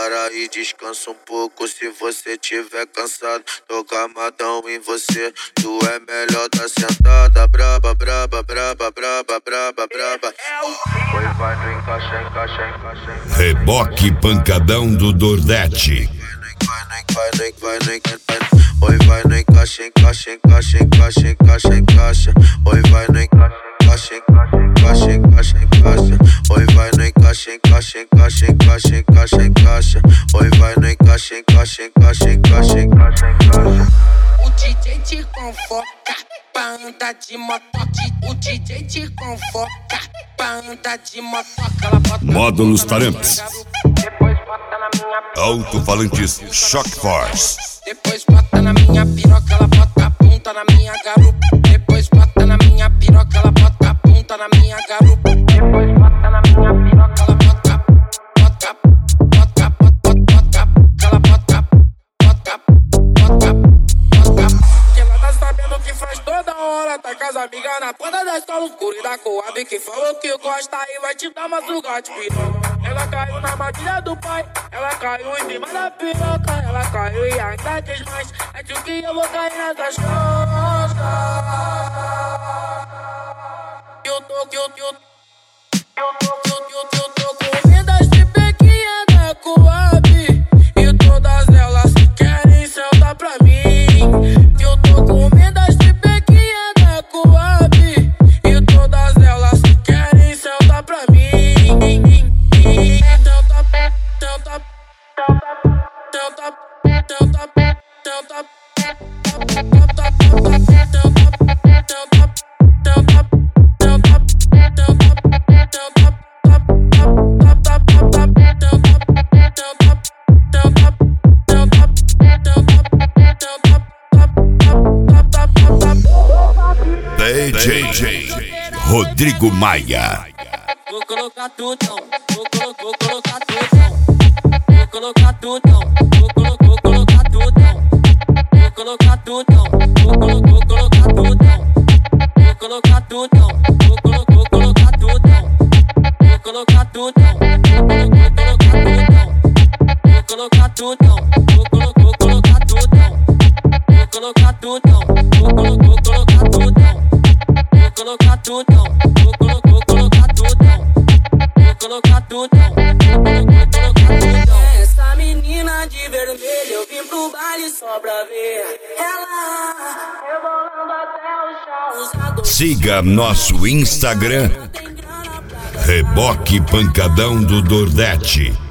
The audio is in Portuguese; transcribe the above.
para e descansa um pouco. Se você tiver cansado, tô gamadão em você. Tu é melhor da sentada, braba, braba, braba, braba, braba, braba. Oi, vai no encaixa, encaixa, encaixa. Reboque pancadão do Dordete. Oi, vai no encaixa, encaixa, encaixa, encaixa, encaixa, encaixa. Oi, vai no encaixa, encaixa, encaixa, encaixa. Oi, vai no encaixa, encaixa, encaixa, encaixa, encaixa, encaixa. Oi, vai no encaixa, encaixa, encaixa, encaixa, encaixa, encaixa. O DJ te convoca pra andar de motoque. O DJ te convoca pra andar de motoca. Módulos Taramps. Depois bota na minha piroca. Alto-falantes Shock Force. Depois bota na minha piroca, ela bota a ponta na minha garupa. Depois bota na minha piroca, ela bota a ponta na minha garupa. Depois bota na minha piroca, ela bota, ela bota. Que ela tá sabendo que faz toda hora, tá com as amigas na ponta da escola escura e da Coab que falou que gosta e vai te dar mais lugar de piroca. Ela caiu na armadilha do pai, ela caiu em cima da piroca, ela caiu e ainda quis mais. É de que eu vou cair nessas costas. Eu tô com medo de pequinha da Coab e todas elas querem sentar pra mim. Eu tô com medo de pequinha da Coab e todas elas querem sentar pra mim. DJ Rodrigo Maia. Vou colocar tutão, vou colocar tutão, vou colocar tutão, vou colocar tutão, vou colocar tutão, vou colocar tutão, vou colocar tutão, vou colocar tutão, vou colocar tutão, vou colocar tutão, vou colocar tutão, vou colocar tutão, vou colocar tutão, vou colocar tutão, vou colocar tutão, vou colocar tutão, vou colocar tutão. Essa menina de vermelho eu vim pro baile só pra ver ela rebolando até o chão. Siga nosso Instagram, Reboque Pancadão do Dordete.